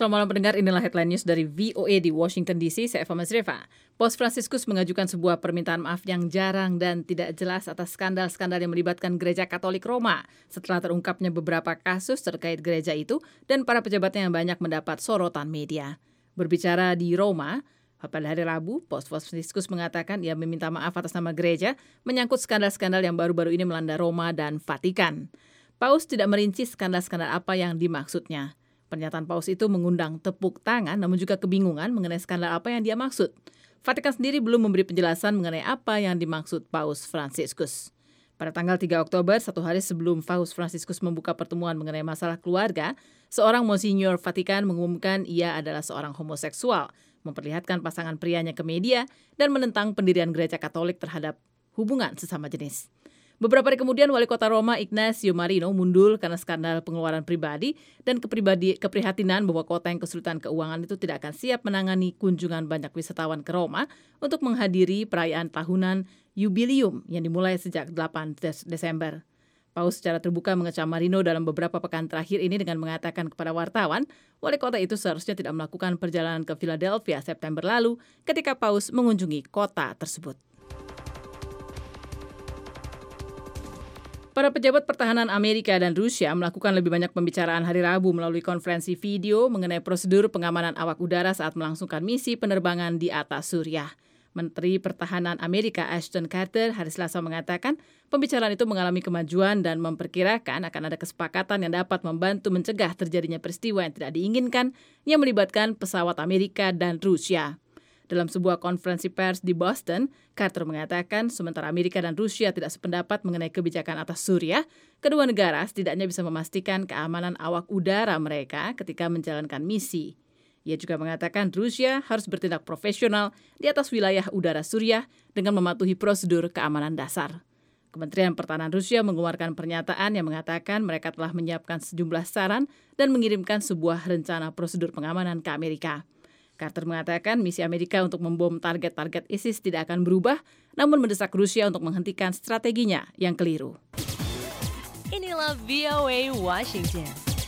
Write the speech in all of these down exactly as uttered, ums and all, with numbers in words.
Selamat malam pendengar, inilah headline news dari V O A di Washington D C, saya Eva Mazreva. Paus Fransiskus mengajukan sebuah permintaan maaf yang jarang dan tidak jelas atas skandal-skandal yang melibatkan Gereja Katolik Roma setelah terungkapnya beberapa kasus terkait gereja itu dan para pejabatnya yang banyak mendapat sorotan media. Berbicara di Roma, pada hari Rabu, Paus Fransiskus mengatakan ia meminta maaf atas nama gereja menyangkut skandal-skandal yang baru-baru ini melanda Roma dan Vatikan. Paus tidak merinci skandal-skandal apa yang dimaksudnya. Pernyataan Paus itu mengundang tepuk tangan namun juga kebingungan mengenai skandal apa yang dia maksud. Vatikan sendiri belum memberi penjelasan mengenai apa yang dimaksud Paus Fransiskus. Pada tanggal tiga Oktober, satu hari sebelum Paus Fransiskus membuka pertemuan mengenai masalah keluarga, seorang Monsinyur Vatikan mengumumkan ia adalah seorang homoseksual, memperlihatkan pasangan prianya ke media, dan menentang pendirian Gereja Katolik terhadap hubungan sesama jenis. Beberapa hari kemudian, Wali Kota Roma Ignazio Marino mundur karena skandal pengeluaran pribadi dan kepribadi, keprihatinan bahwa kota yang kesulitan keuangan itu tidak akan siap menangani kunjungan banyak wisatawan ke Roma untuk menghadiri perayaan tahunan Jubileum yang dimulai sejak delapan Desember. Paus secara terbuka mengecam Marino dalam beberapa pekan terakhir ini dengan mengatakan kepada wartawan, wali kota itu seharusnya tidak melakukan perjalanan ke Philadelphia September lalu ketika Paus mengunjungi kota tersebut. Para pejabat pertahanan Amerika dan Rusia melakukan lebih banyak pembicaraan hari Rabu melalui konferensi video mengenai prosedur pengamanan awak udara saat melangsungkan misi penerbangan di atas Suriah. Menteri Pertahanan Amerika Ashton Carter hari Selasa mengatakan pembicaraan itu mengalami kemajuan dan memperkirakan akan ada kesepakatan yang dapat membantu mencegah terjadinya peristiwa yang tidak diinginkan yang melibatkan pesawat Amerika dan Rusia. Dalam sebuah konferensi pers di Boston, Carter mengatakan sementara Amerika dan Rusia tidak sependapat mengenai kebijakan atas Suriah, kedua negara setidaknya bisa memastikan keamanan awak udara mereka ketika menjalankan misi. Ia juga mengatakan Rusia harus bertindak profesional di atas wilayah udara Suriah dengan mematuhi prosedur keamanan dasar. Kementerian Pertahanan Rusia mengeluarkan pernyataan yang mengatakan mereka telah menyiapkan sejumlah saran dan mengirimkan sebuah rencana prosedur pengamanan ke Amerika. Carter mengatakan misi Amerika untuk membom target-target ISIS tidak akan berubah, namun mendesak Rusia untuk menghentikan strateginya yang keliru. Inilah V O A Washington.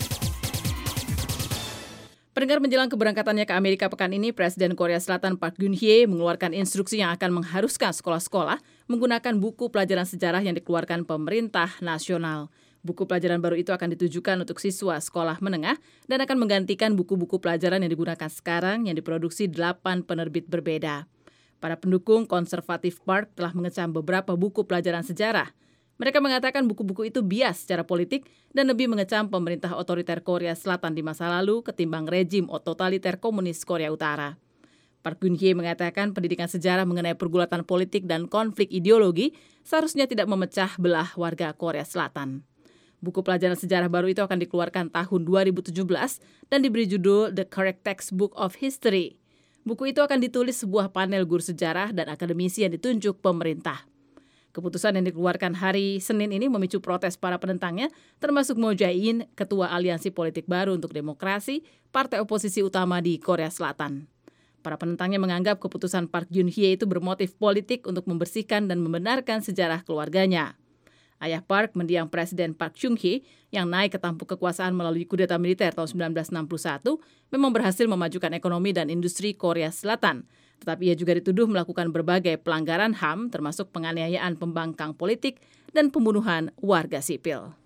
Pendengar, menjelang keberangkatannya ke Amerika pekan ini, Presiden Korea Selatan Park Geun-hye mengeluarkan instruksi yang akan mengharuskan sekolah-sekolah menggunakan buku pelajaran sejarah yang dikeluarkan pemerintah nasional. Buku pelajaran baru itu akan ditujukan untuk siswa sekolah menengah dan akan menggantikan buku-buku pelajaran yang digunakan sekarang yang diproduksi delapan penerbit berbeda. Para pendukung konservatif Park telah mengecam beberapa buku pelajaran sejarah. Mereka mengatakan buku-buku itu bias secara politik dan lebih mengecam pemerintah otoriter Korea Selatan di masa lalu ketimbang rejim totaliter komunis Korea Utara. Park Geun-hye mengatakan pendidikan sejarah mengenai pergulatan politik dan konflik ideologi seharusnya tidak memecah belah warga Korea Selatan. Buku pelajaran sejarah baru itu akan dikeluarkan tahun dua ribu tujuh belas dan diberi judul The Correct Textbook of History. Buku itu akan ditulis sebuah panel guru sejarah dan akademisi yang ditunjuk pemerintah. Keputusan yang dikeluarkan hari Senin ini memicu protes para penentangnya, termasuk Moon Jae-in, ketua aliansi politik baru untuk demokrasi, partai oposisi utama di Korea Selatan. Para penentangnya menganggap keputusan Park Geun-hye itu bermotif politik untuk membersihkan dan membenarkan sejarah keluarganya. Ayah Park, mendiang Presiden Park Chung-hee yang naik ke tampuk kekuasaan melalui kudeta militer tahun sembilan belas enam puluh satu, memang berhasil memajukan ekonomi dan industri Korea Selatan. Tetapi ia juga dituduh melakukan berbagai pelanggaran H A M, termasuk penganiayaan pembangkang politik dan pembunuhan warga sipil.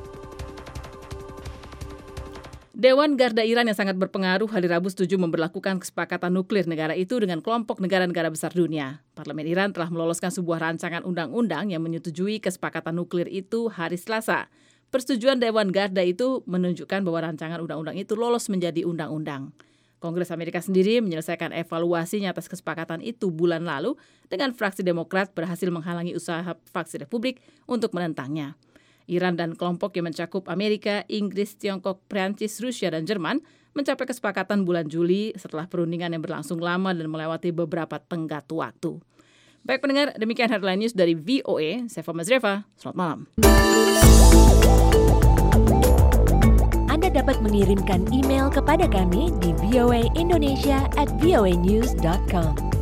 Dewan Garda Iran yang sangat berpengaruh hari Rabu setuju memberlakukan kesepakatan nuklir negara itu dengan kelompok negara-negara besar dunia. Parlemen Iran telah meloloskan sebuah rancangan undang-undang yang menyetujui kesepakatan nuklir itu hari Selasa. Persetujuan Dewan Garda itu menunjukkan bahwa rancangan undang-undang itu lolos menjadi undang-undang. Kongres Amerika sendiri menyelesaikan evaluasinya atas kesepakatan itu bulan lalu dengan fraksi Demokrat berhasil menghalangi usaha fraksi Republik untuk menentangnya. Iran dan kelompok yang mencakup Amerika, Inggris, Tiongkok, Prancis, Rusia, dan Jerman mencapai kesepakatan bulan Juli setelah perundingan yang berlangsung lama dan melewati beberapa tenggat waktu. Baik pendengar, demikian headline news dari V O A. Saya Eva Mazreva, selamat malam. Anda dapat mengirimkan email kepada kami di voaindonesia at voanews dot com.